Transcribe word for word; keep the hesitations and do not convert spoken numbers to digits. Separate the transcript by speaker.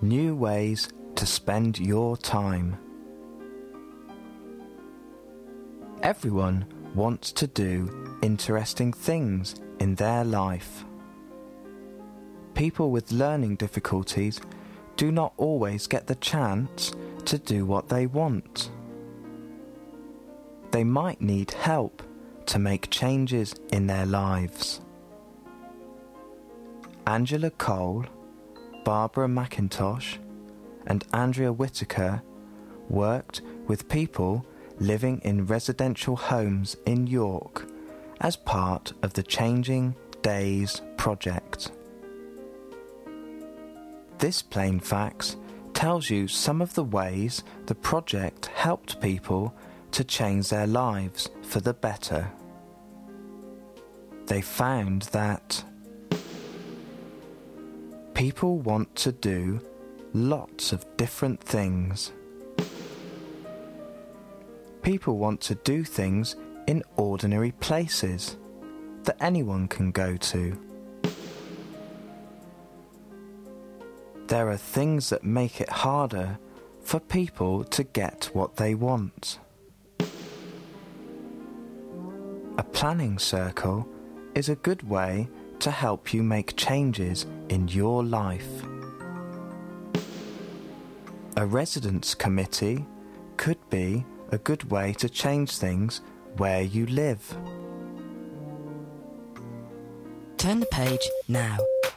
Speaker 1: new ways to spend your time. Everyone wants to do interesting things in their life. People with learning difficulties do not always get the chance to do what they want. They might need help to make changes in their lives. Angela Cole, Barbara McIntosh, and Andrea Whitaker worked with people living in residential homes in York as part of the Changing Days project. This plain facts tells you some of the ways the project helped people to change their lives for the better. They found that people want to do lots of different things. People want to do things in ordinary places that anyone can go to. There are things that make it harder for people to get what they want. A planning circle is a good way to help you make changes in your life. A residence committee could be a good way to change things where you live.
Speaker 2: Turn the page now